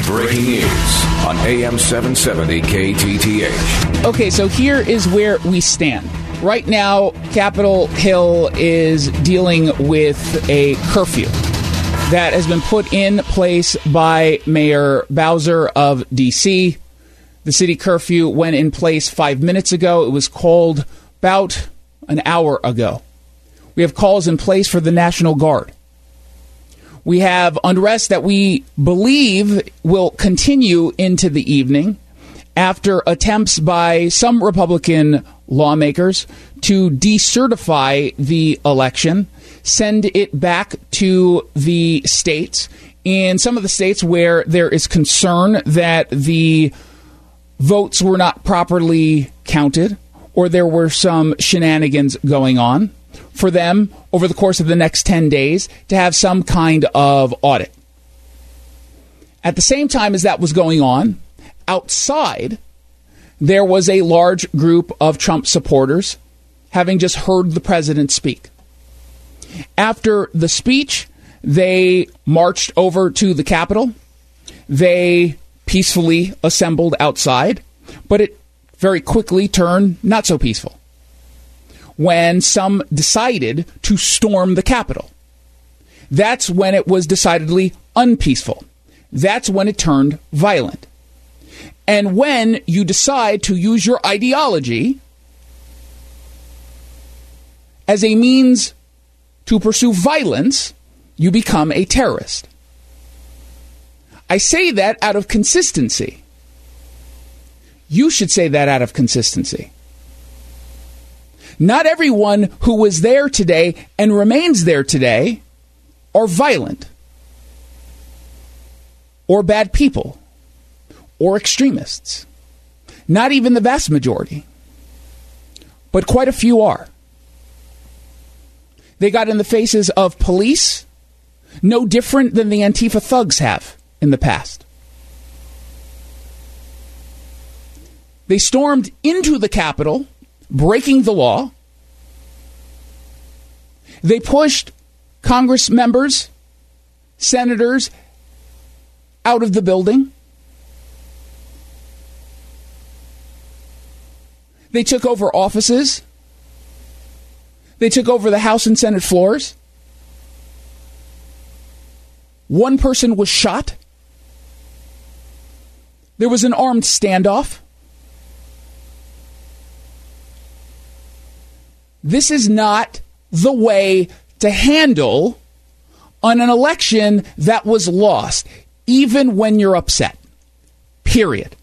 Breaking news on AM 770 KTTH. Okay, so here is where we stand. Right now, Capitol Hill is dealing with a curfew that has been put in place by Mayor Bowser of D.C. The city curfew went in place 5 minutes ago. It was called about an hour ago. We have calls in place for the National Guard. We have unrest that we believe will continue into the evening after attempts by some Republican lawmakers to decertify the election, send it back to the states. In some of the states where there is concern that the votes were not properly counted or there were some shenanigans going on, for them over the course of the next 10 days to have some kind of audit. At the same time as that was going on, outside, there was a large group of Trump supporters having just heard the president speak. After the speech, they marched over to the Capitol. They peacefully assembled outside, but it very quickly turned not so peaceful when some decided to storm the Capitol. That's when it was decidedly unpeaceful. That's when it turned violent. And when you decide to use your ideology as a means to pursue violence, you become a terrorist. I say that out of consistency. You should say that out of consistency. Not everyone who was there today and remains there today are violent or bad people or extremists. Not even the vast majority. But quite a few are. They got in the faces of police no different than the Antifa thugs have in the past. They stormed into the Capitol, breaking the law. They pushed Congress members, senators out of the building. They took over offices. They took over the House and Senate floors. One person was shot. There was an armed standoff. This is not the way to handle on an election that was lost, even when you're upset. Period.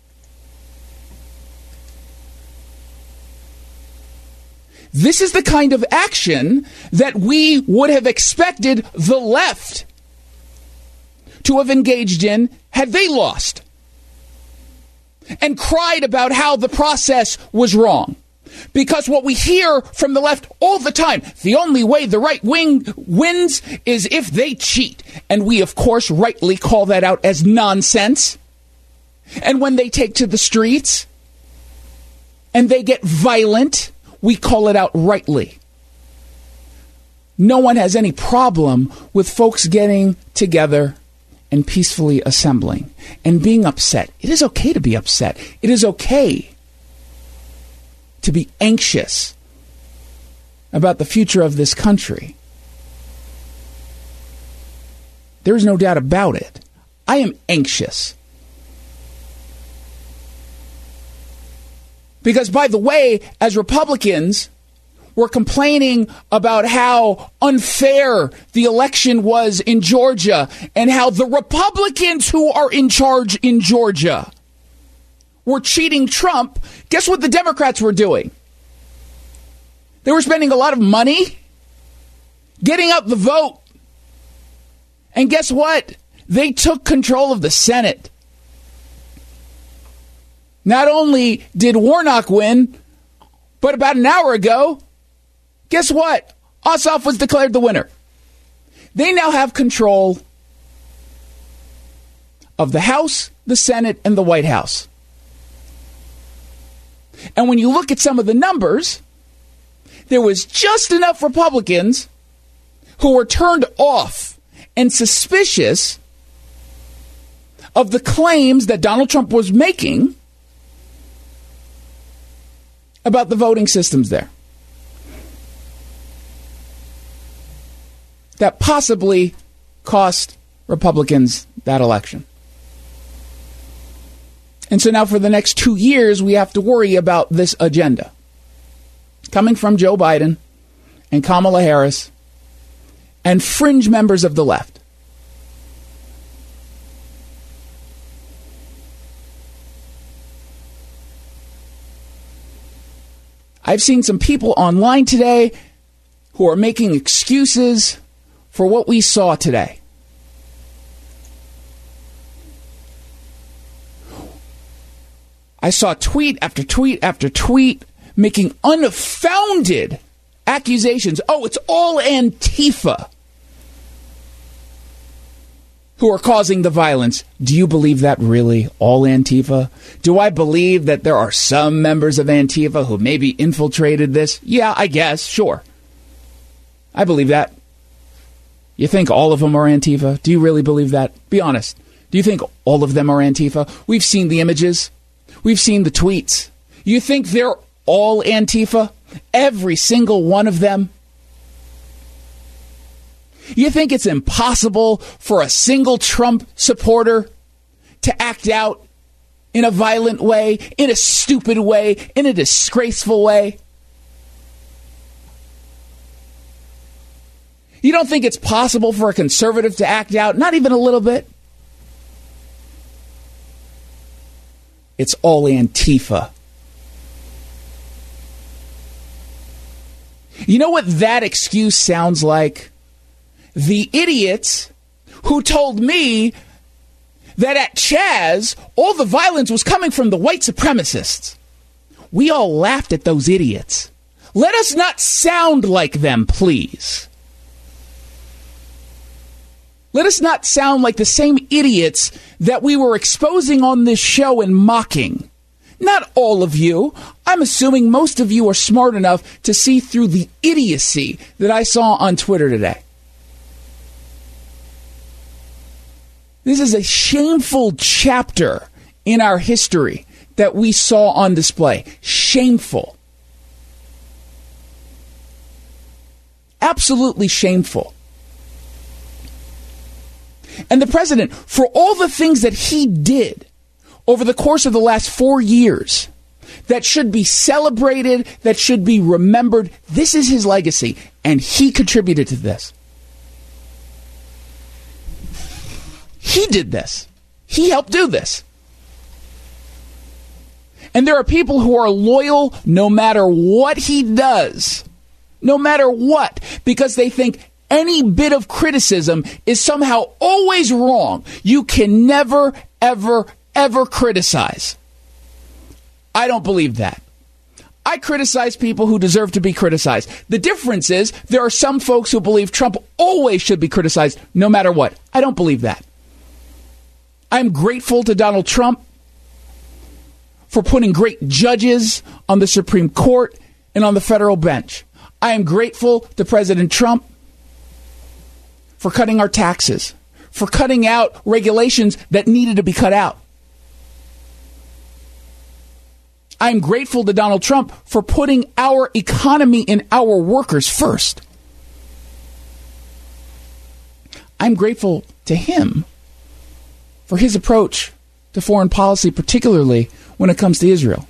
This is the kind of action that we would have expected the left to have engaged in had they lost and cried about how the process was wrong. Because what we hear from the left all the time, the only way the right wing wins is if they cheat. And we, of course, rightly call that out as nonsense. And when they take to the streets and they get violent, we call it out rightly. No one has any problem with folks getting together and peacefully assembling and being upset. It is okay to be upset. It is okay to be anxious about the future of this country. There's no doubt about it. I am anxious. Because, by the way, as Republicans were complaining about how unfair the election was in Georgia and how the Republicans who are in charge in Georgia were cheating Trump, guess what the Democrats were doing? They were spending a lot of money getting out the vote. And guess what? They took control of the Senate. Not only did Warnock win, but about an hour ago, guess what? Ossoff was declared the winner. They now have control of the House, the Senate, and the White House. And when you look at some of the numbers, there was just enough Republicans who were turned off and suspicious of the claims that Donald Trump was making about the voting systems there that possibly cost Republicans that election. And so now for the next 2 years, we have to worry about this agenda coming from Joe Biden and Kamala Harris and fringe members of the left. I've seen some people online today who are making excuses for what we saw today. I saw tweet after tweet after tweet making unfounded accusations. Oh, it's all Antifa who are causing the violence. Do you believe that really? All Antifa? Do I believe that there are some members of Antifa who maybe infiltrated this? Yeah, I guess. Sure. I believe that. You think all of them are Antifa? Do you really believe that? Be honest. Do you think all of them are Antifa? We've seen the images. We've seen the tweets. You think they're all Antifa? Every single one of them? You think it's impossible for a single Trump supporter to act out in a violent way, in a stupid way, in a disgraceful way? You don't think it's possible for a conservative to act out, not even a little bit? It's all Antifa. You know what that excuse sounds like? The idiots who told me that at Chaz, all the violence was coming from the white supremacists. We all laughed at those idiots. Let us not sound like them, please. Let us not sound like the same idiots that we were exposing on this show and mocking. Not all of you. I'm assuming most of you are smart enough to see through the idiocy that I saw on Twitter today. This is a shameful chapter in our history that we saw on display. Shameful. Absolutely shameful. And the president, for all the things that he did over the course of the last 4 years, that should be celebrated, that should be remembered, this is his legacy, and he contributed to this. He did this. He helped do this. And there are people who are loyal no matter what he does, no matter what, because they think any bit of criticism is somehow always wrong. You can never, ever, ever criticize. I don't believe that. I criticize people who deserve to be criticized. The difference is there are some folks who believe Trump always should be criticized no matter what. I don't believe that. I'm grateful to Donald Trump for putting great judges on the Supreme Court and on the federal bench. I am grateful to President Trump for cutting our taxes, for cutting out regulations that needed to be cut out. I'm grateful to Donald Trump for putting our economy and our workers first. I'm grateful to him for his approach to foreign policy, particularly when it comes to Israel.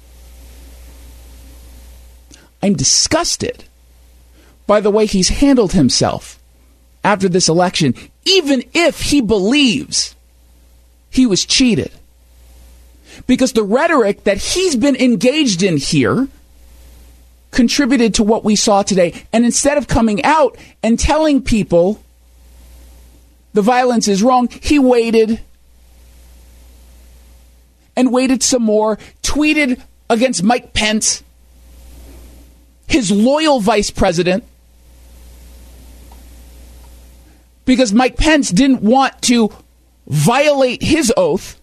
I'm disgusted by the way he's handled himself after this election, even if he believes he was cheated. Because the rhetoric that he's been engaged in here contributed to what we saw today. And instead of coming out and telling people the violence is wrong, he waited and waited some more, tweeted against Mike Pence, his loyal vice president, because Mike Pence didn't want to violate his oath,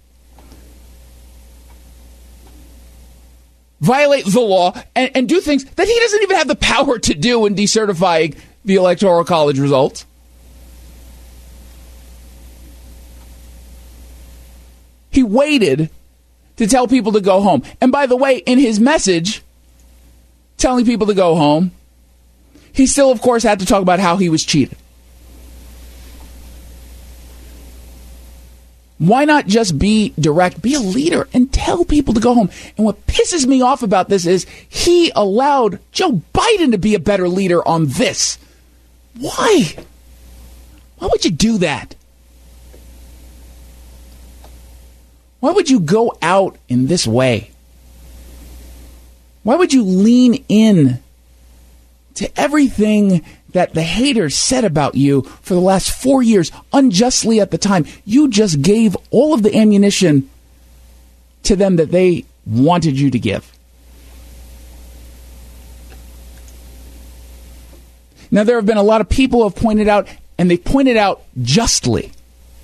violate the law, and do things that he doesn't even have the power to do in decertifying the Electoral College results. He waited to tell people to go home. And by the way, in his message telling people to go home, he still, of course, had to talk about how he was cheated. Why not just be direct, be a leader, and tell people to go home? And what pisses me off about this is he allowed Joe Biden to be a better leader on this. Why? Why would you do that? Why would you go out in this way? Why would you lean in to everything that the haters said about you for the last 4 years, unjustly at the time? You just gave all of the ammunition to them that they wanted you to give. Now, there have been a lot of people who have pointed out, and they pointed out justly,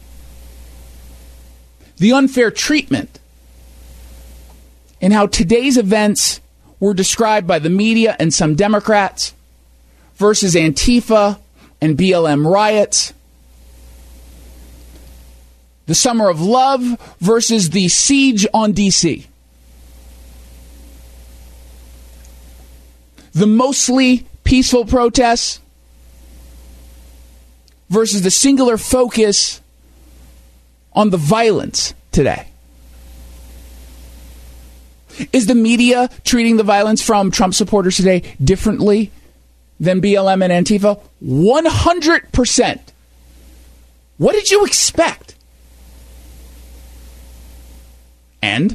the unfair treatment and how today's events were described by the media and some Democrats versus Antifa and BLM riots. The Summer of Love versus the siege on D.C. The mostly peaceful protests versus the singular focus on the violence today. Is the media treating the violence from Trump supporters today differently than BLM and Antifa? 100%. What did you expect? And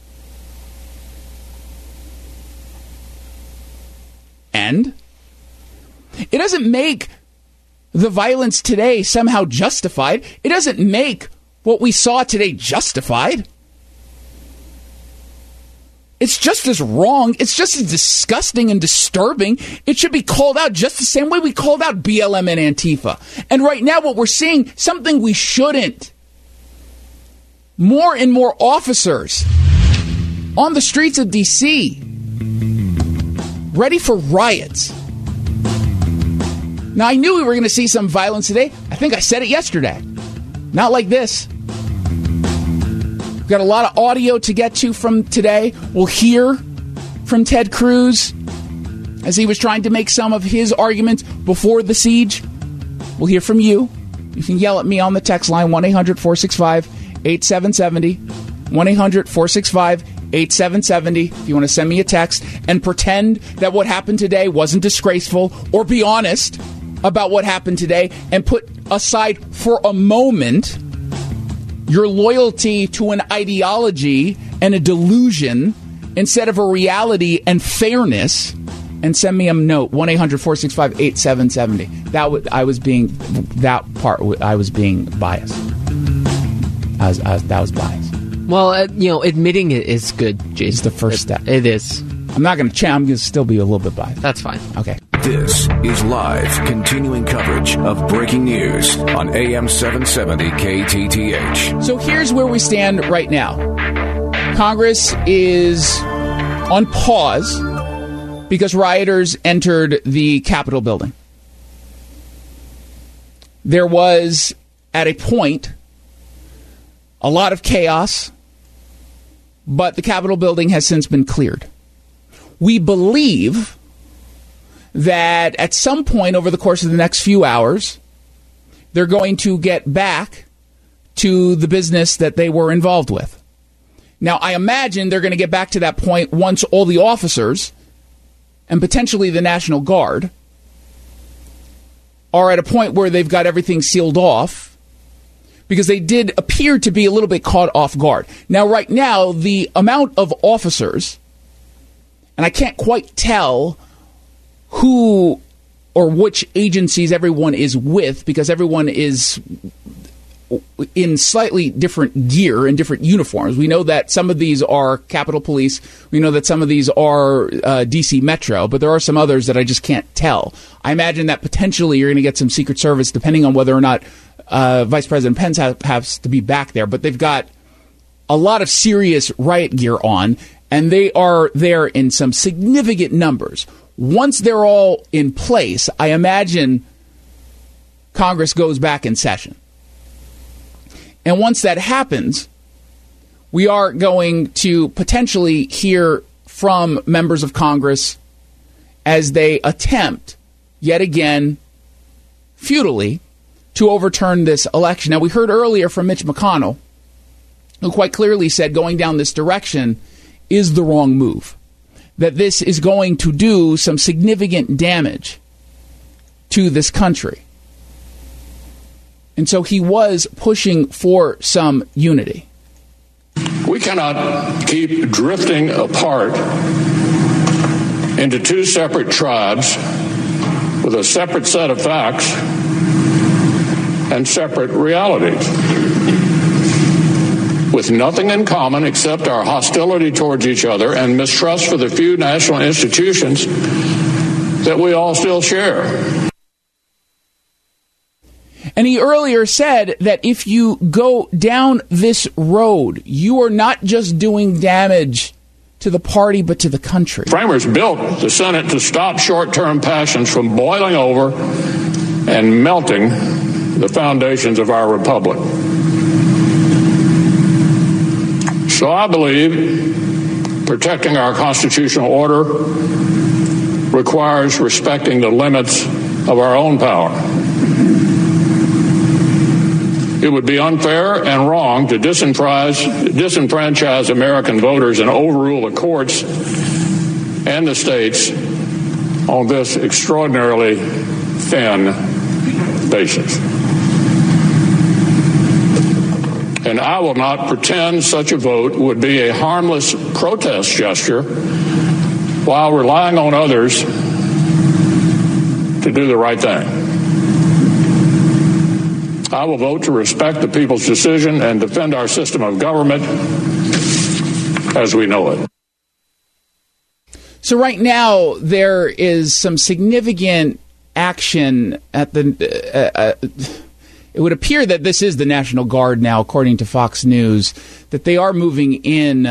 it doesn't make the violence today somehow justified. It doesn't make what we saw today justified. It's just as wrong. It's just as disgusting and disturbing. It should be called out just the same way we called out BLM and Antifa. And right now what we're seeing, something we shouldn't. More and more officers on the streets of D.C. ready for riots. Now, I knew we were going to see some violence today. I think I said it yesterday. Not like this. We've got a lot of audio to get to from today. We'll hear from Ted Cruz as he was trying to make some of his arguments before the siege. We'll hear from you. You can yell at me on the text line, 1-800-465-8770. 1-800-465-8770 if you want to send me a text and pretend that what happened today wasn't disgraceful, or be honest about what happened today and put aside for a moment your loyalty to an ideology and a delusion instead of a reality and fairness, and send me a note, 1-800-465-8770. I was being biased. That was biased. Well, admitting it is good, Jason. It's the first step. It is. I'm not going to change. I'm going to still be a little bit biased. That's fine. Okay. This is live, continuing coverage of breaking news on AM 770 KTTH. So here's where we stand right now. Congress is on pause because rioters entered the Capitol building. There was, at a point, a lot of chaos, but the Capitol building has since been cleared. We believe that at some point over the course of the next few hours, they're going to get back to the business that they were involved with. Now, I imagine they're going to get back to that point once all the officers and potentially the National Guard are at a point where they've got everything sealed off, because they did appear to be a little bit caught off guard. Now, right now, the amount of officers, and I can't quite tell who or which agencies everyone is with, because everyone is in slightly different gear and different uniforms. We know that some of these are Capitol Police. We know that some of these are D.C. Metro, but there are some others that I just can't tell. I imagine that potentially you're going to get some Secret Service, depending on whether or not Vice President Pence has to be back there. But they've got a lot of serious riot gear on, and they are there in some significant numbers. Once they're all in place, I imagine Congress goes back in session. And once that happens, We are going to potentially hear from members of Congress as they attempt, yet again, futilely, to overturn this election. Now, we heard earlier from Mitch McConnell, who quite clearly said going down this direction is the wrong move, that this is going to do some significant damage to this country. And so he was pushing for some unity. We cannot keep drifting apart into two separate tribes with a separate set of facts and separate realities, with nothing in common except our hostility towards each other and mistrust for the few national institutions that we all still share. And he earlier said that if you go down this road, you are not just doing damage to the party, but to the country. Framers built the Senate to stop short-term passions from boiling over and melting the foundations of our republic. So I believe protecting our constitutional order requires respecting the limits of our own power. It would be unfair and wrong to disenfranchise American voters and overrule the courts and the states on this extraordinarily thin basis. And I will not pretend such a vote would be a harmless protest gesture while relying on others to do the right thing. I will vote to respect the people's decision and defend our system of government as we know it. So right now, there is some significant action at the... it would appear that this is the National Guard now, according to Fox News, that they are moving in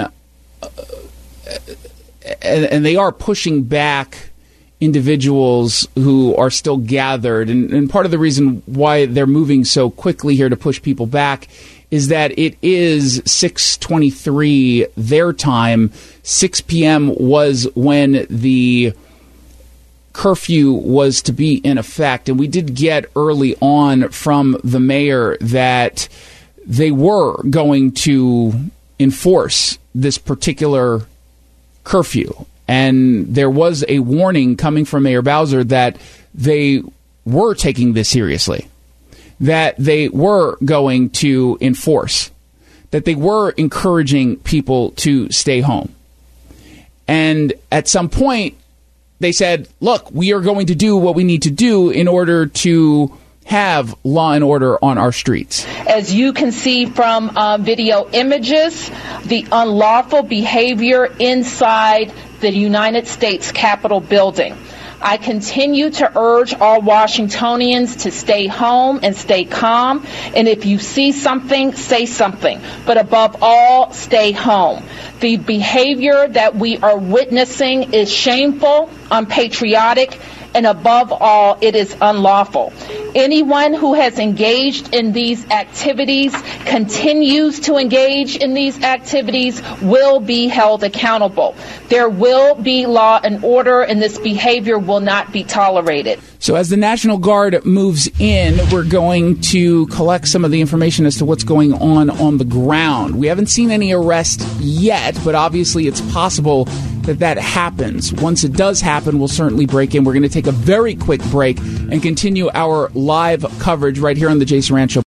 and they are pushing back individuals who are still gathered. And part of the reason why they're moving so quickly here to push people back is that it is 6:23 their time. 6 p.m. was when the curfew was to be in effect. And we did get early on from the mayor that they were going to enforce this particular curfew. And there was a warning coming from Mayor Bowser that they were taking this seriously, that they were going to enforce, that they were encouraging people to stay home. And at some point, they said, look, we are going to do what we need to do in order to have law and order on our streets. As you can see from video images, the unlawful behavior inside the United States Capitol building. I continue to urge all Washingtonians to stay home and stay calm. And if you see something, say something. But above all, stay home. The behavior that we are witnessing is shameful, unpatriotic, and above all, it is unlawful. Anyone who has engaged in these activities, continues to engage in these activities, will be held accountable. There will be law and order, and this behavior will not be tolerated. So as the National Guard moves in, we're going to collect some of the information as to what's going on the ground. We haven't seen any arrest yet, but obviously it's possible that happens. Once it does happen, we'll certainly break in. We're going to take a very quick break and continue our live coverage right here on the Jason Rantz Show.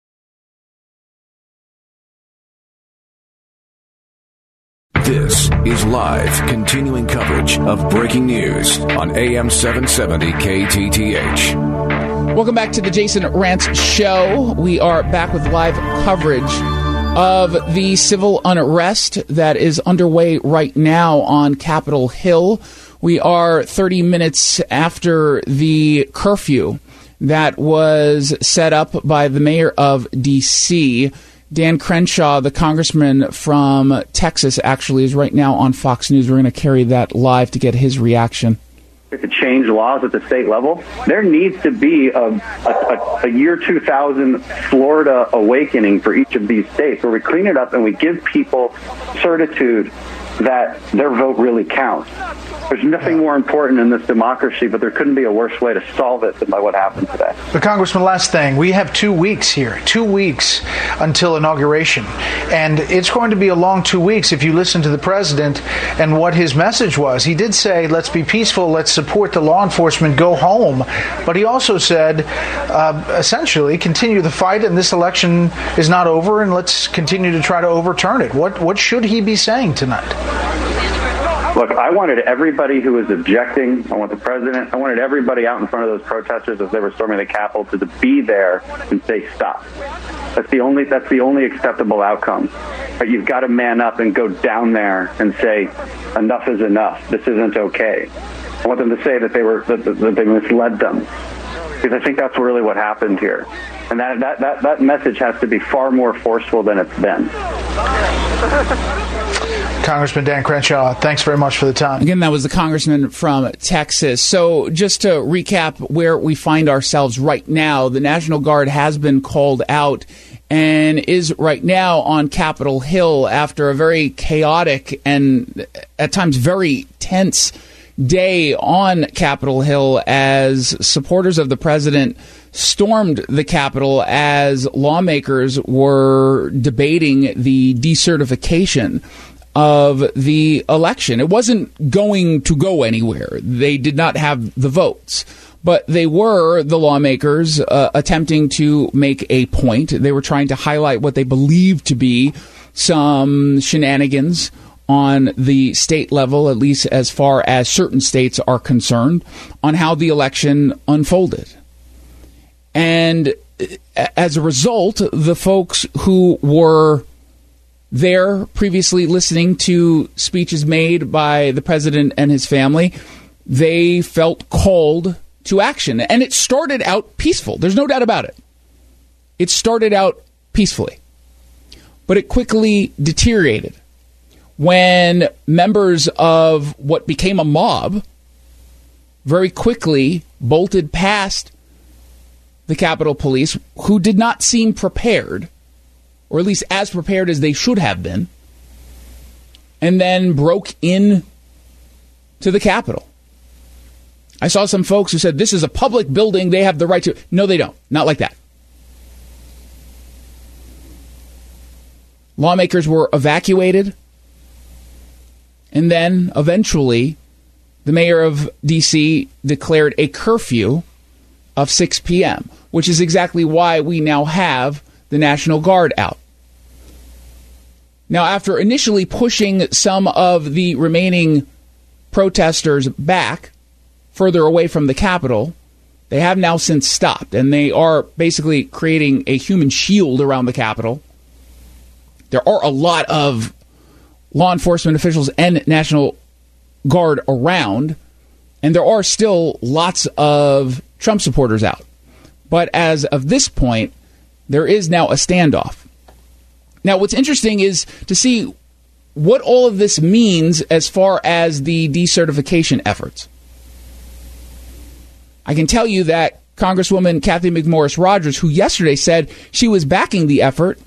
This is live, continuing coverage of breaking news on AM 770 KTTH. Welcome back to the Jason Rantz Show. We are back with live coverage of the civil unrest that is underway right now on Capitol Hill. We are 30 minutes after the curfew that was set up by the mayor of D.C. Dan Crenshaw, the congressman from Texas, actually is right now on Fox News. We're going to carry that live to get his reaction. to change laws at the state level, there needs to be a year 2000 Florida awakening for each of these states where we clean it up and we give people certitude that their vote really counts. There's nothing more important in this democracy, but there couldn't be a worse way to solve it than by what happened today. But Congressman, last thing, we have 2 weeks here, 2 weeks until inauguration. And it's going to be a long 2 weeks if you listen to the president and what his message was. He did say, let's be peaceful, let's support the law enforcement, go home. But he also said, essentially, continue the fight, and this election is not over, and let's continue to try to overturn it. What should he be saying tonight? Look, I wanted everybody who was objecting, I want the president, I wanted everybody out in front of those protesters as they were storming the Capitol to be there and say stop. That's the only acceptable outcome. But you've got to man up and go down there and say enough is enough. This isn't okay. I want them to say that they misled them, because I think that's really what happened here. And that message has to be far more forceful than it's been. Congressman Dan Crenshaw, thanks very much for the time. Again, that was the congressman from Texas. So just to recap where we find ourselves right now, the National Guard has been called out and is right now on Capitol Hill after a very chaotic and at times very tense day on Capitol Hill as supporters of the president stormed the Capitol as lawmakers were debating the decertification of the election. It wasn't going to go anywhere. They did not have the votes, but they were, the lawmakers, attempting to make a point. They were trying to highlight what they believed to be some shenanigans on the state level, at least as far as certain states are concerned, on how the election unfolded. And as a result, the folks who were there previously listening to speeches made by the president and his family, they felt called to action. And it started out peaceful. There's no doubt about it. It started out peacefully. But it quickly deteriorated when members of what became a mob very quickly bolted past the Capitol Police, who did not seem prepared, or at least as prepared as they should have been, and then broke in to the Capitol. I saw some folks who said, this is a public building, they have the right to... No, they don't. Not like that. Lawmakers were evacuated, and then eventually the mayor of D.C. declared a curfew of 6 p.m., which is exactly why we now have the National Guard out. Now, after initially pushing some of the remaining protesters back further away from the Capitol, they have now since stopped, and they are basically creating a human shield around the Capitol. There are a lot of law enforcement officials and National Guard around, and there are still lots of Trump supporters out. But as of this point, there is now a standoff. Now, what's interesting is to see what all of this means as far as the decertification efforts. I can tell you that Congresswoman Cathy McMorris Rodgers, who yesterday said she was backing the effort,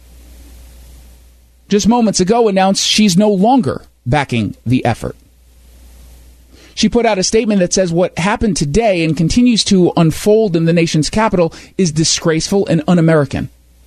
just moments ago announced she's no longer backing the effort. She put out a statement that says what happened today and continues to unfold in the nation's capital is disgraceful and un-American.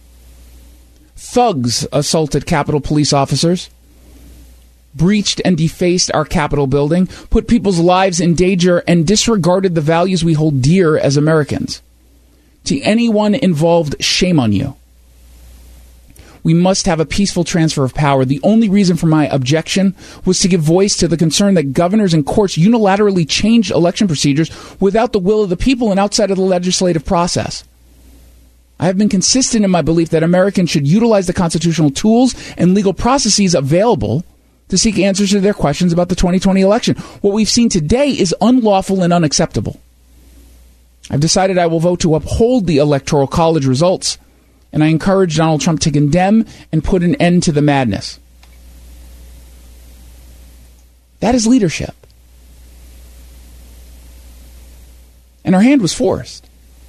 Thugs assaulted Capitol police officers, breached and defaced our Capitol building, put people's lives in danger, and disregarded the values we hold dear as Americans. To anyone involved, shame on you. We must have a peaceful transfer of power. The only reason for my objection was to give voice to the concern that governors and courts unilaterally changed election procedures without the will of the people and outside of the legislative process. I have been consistent in my belief that Americans should utilize the constitutional tools and legal processes available to seek answers to their questions about the 2020 election. What we've seen today is unlawful and unacceptable. I've decided I will vote to uphold the Electoral College results, and I encourage Donald Trump to condemn and put an end to the madness. That is leadership. And her hand was forced.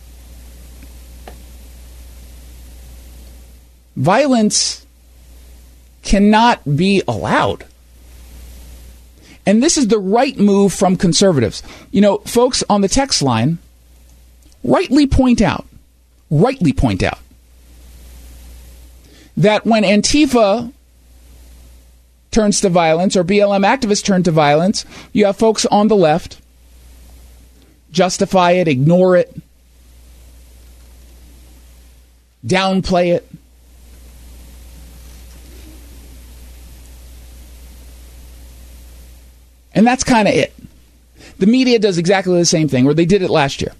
Violence cannot be allowed. And this is the right move from conservatives. You know, folks on the text line rightly point out that when Antifa turns to violence or BLM activists turn to violence, you have folks on the left justify it, ignore it, downplay it. And that's kind of it. The media does exactly the same thing, or they did it last year.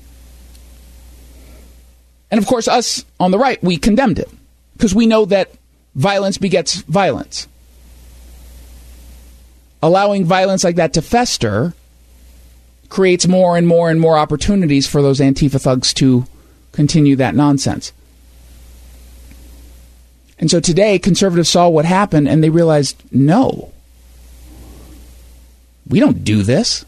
And of course, us on the right, we condemned it because we know that violence begets violence. Allowing violence like that to fester creates more and more and more opportunities for those Antifa thugs to continue that nonsense. And so today, conservatives saw what happened and they realized, no, we don't do this.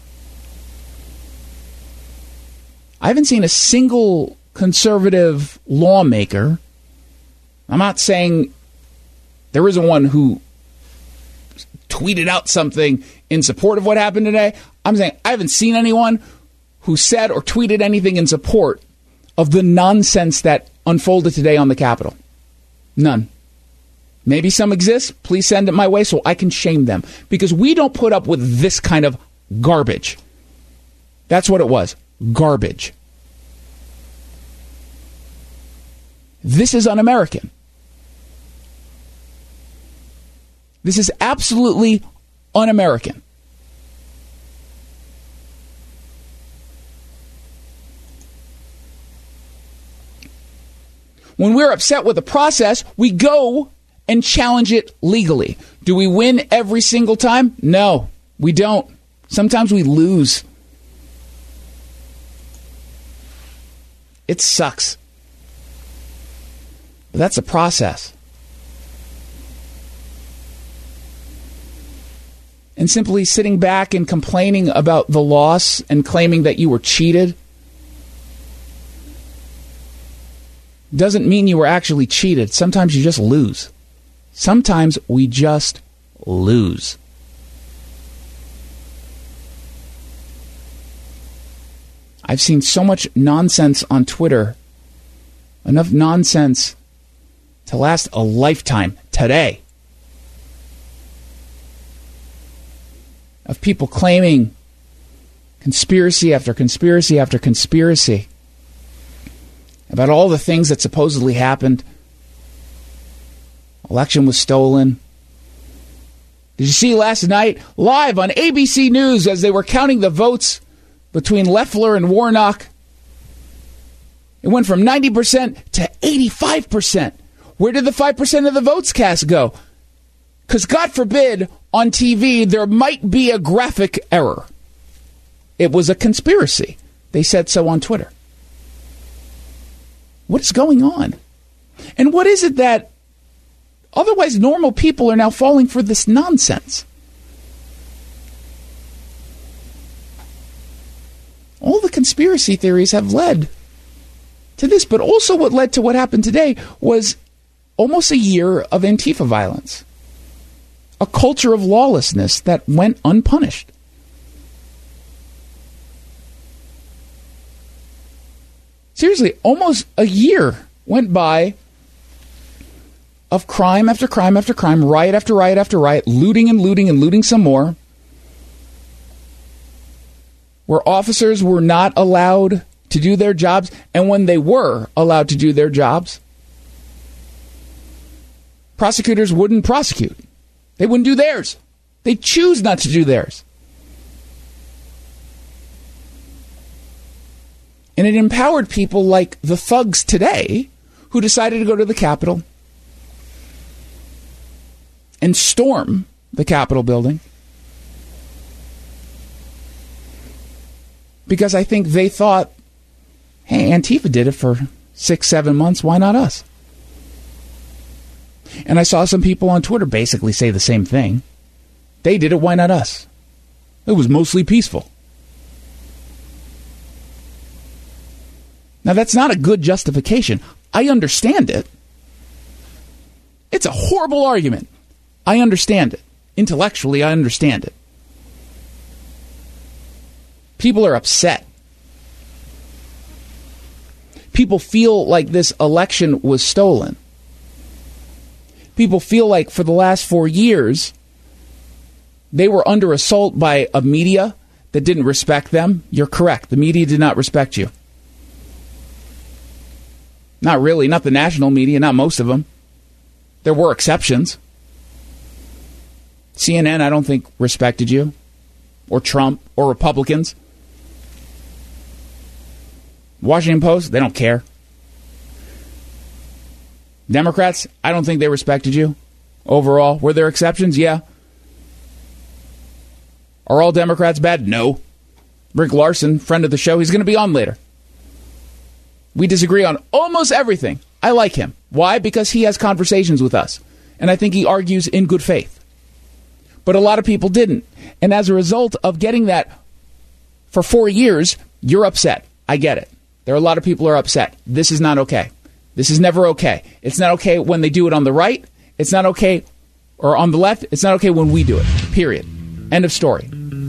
I haven't seen a single conservative lawmaker. I'm not saying there isn't one who tweeted out something in support of what happened today. I'm saying I haven't seen anyone who said or tweeted anything in support of the nonsense that unfolded today on the Capitol. None. Maybe some exist. Please send it my way so I can shame them. Because we don't put up with this kind of garbage. That's what it was. Garbage. This is un-American. This is absolutely un-American. When we're upset with the process, we go and challenge it legally. Do we win every single time? No, we don't. Sometimes we lose. It sucks. But that's the process. And simply sitting back and complaining about the loss and claiming that you were cheated doesn't mean you were actually cheated. Sometimes you just lose. Sometimes we just lose. I've seen so much nonsense on Twitter, enough nonsense to last a lifetime today, of people claiming conspiracy after conspiracy after conspiracy about all the things that supposedly happened. Election was stolen. Did you see last night live on ABC News as they were counting the votes between Loeffler and Warnock? It went from 90% to 85%. Where did the 5% of the votes cast go? Because God forbid on TV there might be a graphic error. It was a conspiracy. They said so on Twitter. What is going on? And what is it that otherwise normal people are now falling for this nonsense? All the conspiracy theories have led to this, but also what led to what happened today was almost a year of Antifa violence. A culture of lawlessness that went unpunished. Seriously, almost a year went by of crime after crime after crime, riot after riot after riot, looting and looting and looting some more, where officers were not allowed to do their jobs, and when they were allowed to do their jobs, prosecutors wouldn't prosecute. They wouldn't do theirs. They choose not to do theirs. And it empowered people like the thugs today who decided to go to the Capitol and storm the Capitol building. Because I think they thought, hey, Antifa did it for 6-7 months. Why not us? And I saw some people on Twitter basically say the same thing. They did it. Why not us? It was mostly peaceful. Now, that's not a good justification. I understand it. It's a horrible argument. I understand it. Intellectually, I understand it. People are upset. People feel like this election was stolen. People feel like for the last 4 years, they were under assault by a media that didn't respect them. You're correct. The media did not respect you. Not really. Not the national media. Not most of them. There were exceptions. CNN, I don't think, respected you. Or Trump. Or Republicans. Washington Post, they don't care. Democrats, I don't think they respected you. Overall, were there exceptions? Yeah. Are all Democrats bad? No. Rick Larson, friend of the show, he's going to be on later. We disagree on almost everything. I like him. Why? Because he has conversations with us. And I think he argues in good faith. But a lot of people didn't. And as a result of getting that for 4 years, you're upset. I get it. There are a lot of people who are upset. This is not okay. This is never okay. It's not okay when they do it on the right. It's not okay, or on the left. It's not okay when we do it. Period. End of story.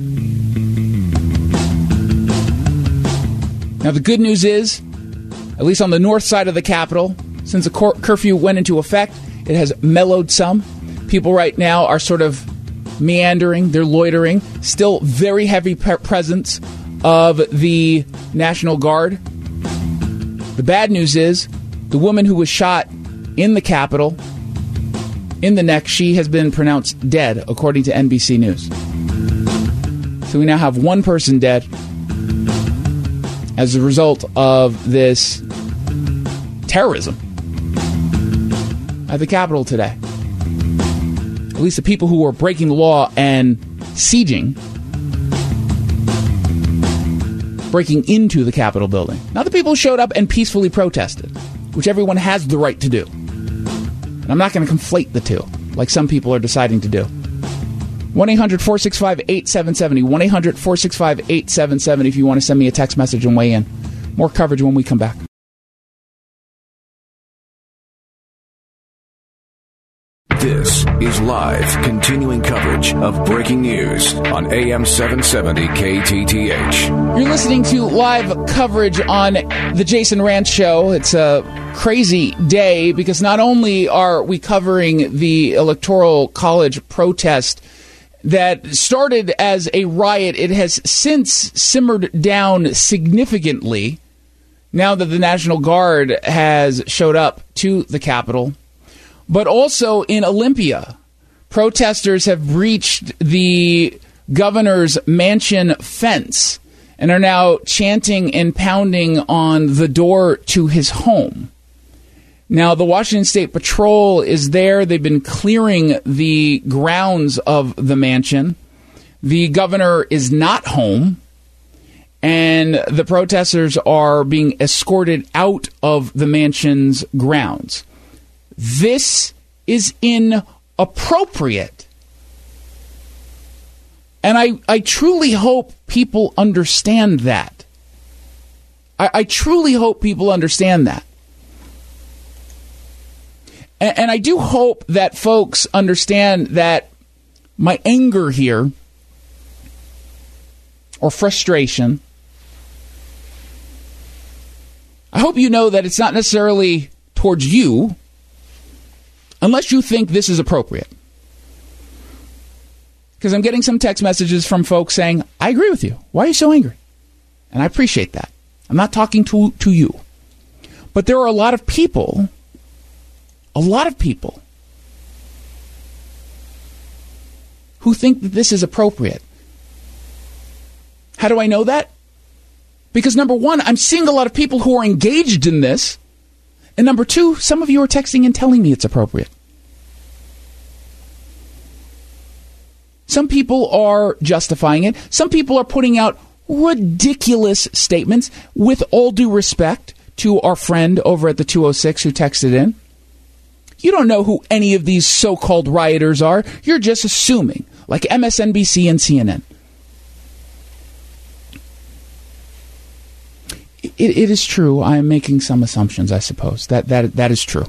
Now, the good news is, at least on the north side of the Capitol, since the curfew went into effect, it has mellowed some. People right now are sort of meandering. They're loitering. Still very heavy presence of the National Guard. The bad news is the woman who was shot in the Capitol, in the neck, she has been pronounced dead, according to NBC News. So we now have one person dead as a result of this terrorism at the Capitol today. At least the people who were breaking the law and sieging, breaking into the Capitol building. Not the people who showed up and peacefully protested, which everyone has the right to do. And I'm not going to conflate the two, like some people are deciding to do. 1-800-465-8770. 1-800-465-8770 if you want to send me a text message and weigh in. More coverage when we come back. This is live, continuing coverage of breaking news on AM 770 KTTH. You're listening to live coverage on the Jason Rantz Show. It's a crazy day because not only are we covering the Electoral College protest that started as a riot, it has since simmered down significantly now that the National Guard has showed up to the Capitol. But also in Olympia, protesters have breached the governor's mansion fence and are now chanting and pounding on the door to his home. Now, the Washington State Patrol is there. They've been clearing the grounds of the mansion. The governor is not home, and the protesters are being escorted out of the mansion's grounds. This is inappropriate. And I truly hope people understand that. I truly hope people understand that. And I do hope that folks understand that my anger here, or frustration, I hope you know that it's not necessarily towards you, unless you think this is appropriate. Because I'm getting some text messages from folks saying, I agree with you. Why are you so angry? And I appreciate that. I'm not talking to you. But there are a lot of people who think that this is appropriate. How do I know that? Because number one, I'm seeing a lot of people who are engaged in this. And number two, some of you are texting and telling me it's appropriate. Some people are justifying it. Some people are putting out ridiculous statements, with all due respect to our friend over at the 206 who texted in. You don't know who any of these so-called rioters are. You're just assuming, like MSNBC and CNN. it is true. I am making some assumptions, I suppose. That is true.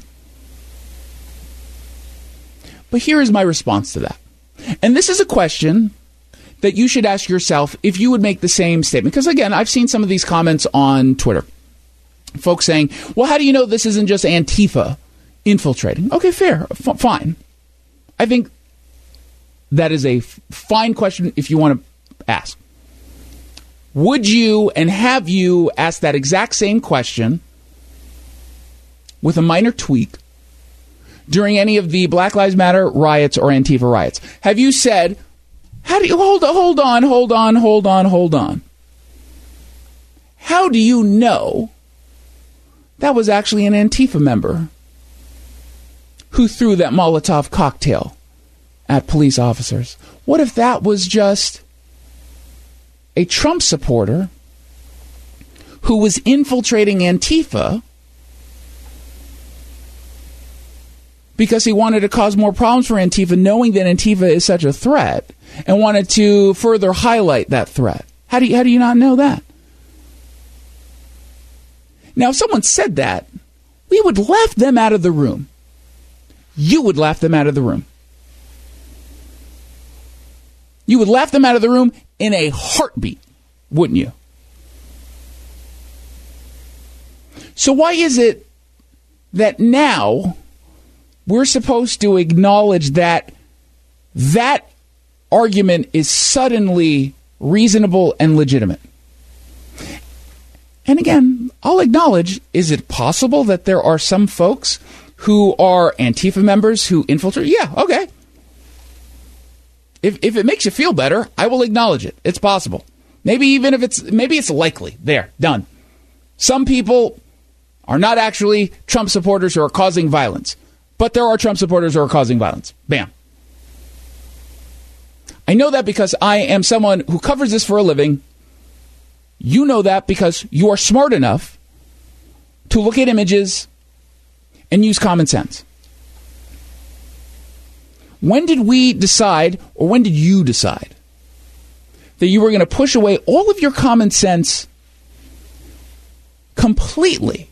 But here is my response to that. And this is a question that you should ask yourself if you would make the same statement. Because, again, I've seen some of these comments on Twitter. Folks saying, well, how do you know this isn't just Antifa infiltrating? Okay, fair. Fine. I think that is a fine question if you want to ask. Would you and have you asked that exact same question with a minor tweak during any of the Black Lives Matter riots or Antifa riots? Have you said, how do you, hold on. How do you know that was actually an Antifa member who threw that Molotov cocktail at police officers? What if that was just a Trump supporter who was infiltrating Antifa because he wanted to cause more problems for Antifa, knowing that Antifa is such a threat, and wanted to further highlight that threat? How do you not know that? Now, if someone said that, we would laugh them out of the room. You would laugh them out of the room. You would laugh them out of the room in a heartbeat, wouldn't you? So why is it that now we're supposed to acknowledge that that argument is suddenly reasonable and legitimate? And again, I'll acknowledge, is it possible that there are some folks who are Antifa members who infiltrate? Yeah, okay. If it makes you feel better, I will acknowledge it. It's possible. Maybe it's likely. There, done. Some people are not actually Trump supporters who are causing violence, but there are Trump supporters who are causing violence. Bam. I know that because I am someone who covers this for a living. You know that because you are smart enough to look at images and use common sense. When did we decide, or when did you decide, that you were going to push away all of your common sense completely,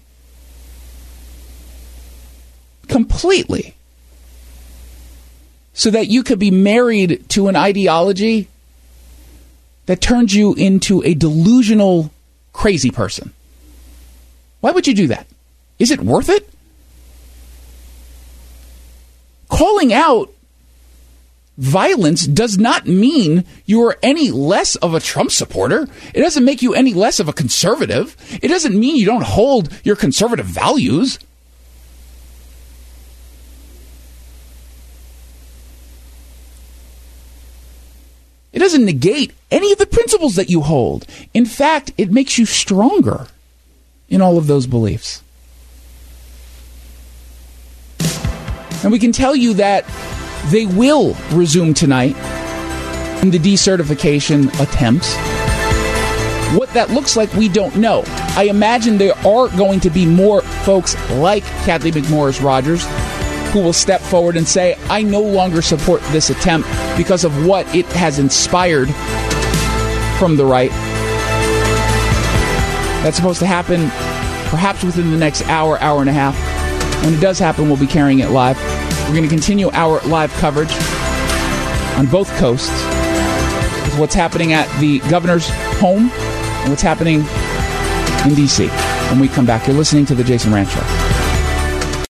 so that you could be married to an ideology that turns you into a delusional, crazy person? Why would you do that? Is it worth it? Calling out violence does not mean you are any less of a Trump supporter. It doesn't make you any less of a conservative. It doesn't mean you don't hold your conservative values. It doesn't negate any of the principles that you hold. In fact, it makes you stronger in all of those beliefs. And we can tell you that they will resume tonight in the decertification attempts. What that looks like, we don't know. I imagine there are going to be more folks like Kathleen McMorris Rodgers who will step forward and say, I no longer support this attempt because of what it has inspired from the right. That's supposed to happen perhaps within the next hour and a half. When it does happen, we'll be carrying it live. We're going to continue our live coverage on both coasts with what's happening at the governor's home and what's happening in D.C. When we come back, you're listening to The Jason Rantz Show.